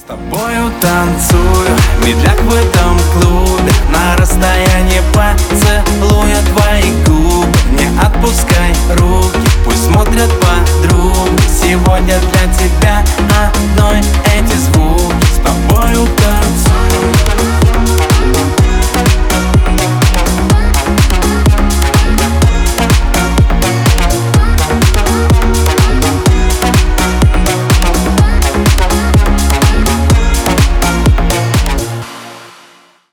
тобою танцую, медляк в этом клубе. На расстоянии поцелуя твои губы.